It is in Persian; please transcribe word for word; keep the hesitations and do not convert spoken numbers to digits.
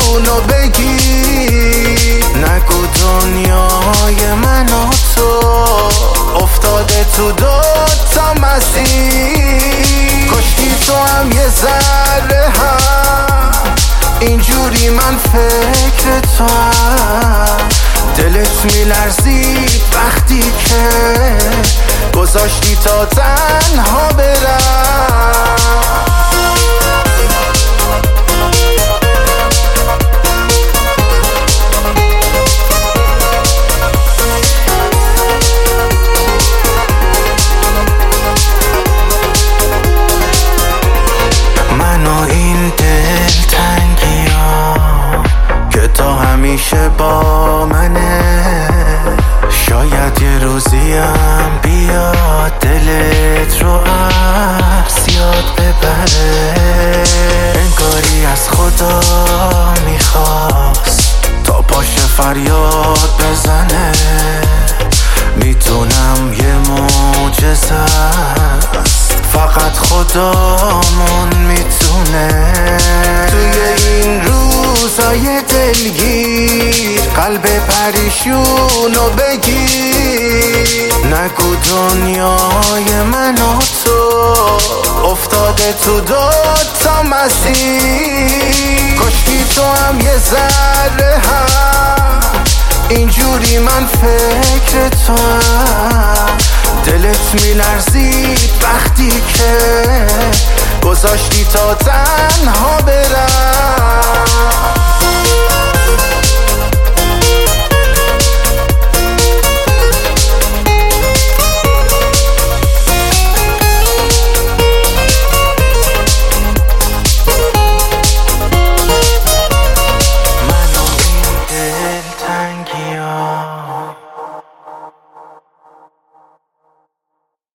پریشونو بگی. نگو دنیای من و تو افتاده تو دو تا مسیر. کشتی تو هم یه ذره هم اینجوری من فکر تو هم. دلت میلرزید وقتی که گذاشتی تا تنها برم. همیشه با منه، شاید یه روزیم بیاد دلت رو عکس یاد ببره. انگاری از خدا میخواست تا پاشه فریاد بزنه. میتونم یه معجزه است، فقط خدامون میتونه. توی این روزای دلگیر قلب پریشونو بگیر. نگو دنیای من و تو افتاده تو دو تا مسیر. کشتی تو هم یه ذره هم اینجوری من فکر تو هم. دلت میلرزید وقتی که گذاشتی تا تنها برم.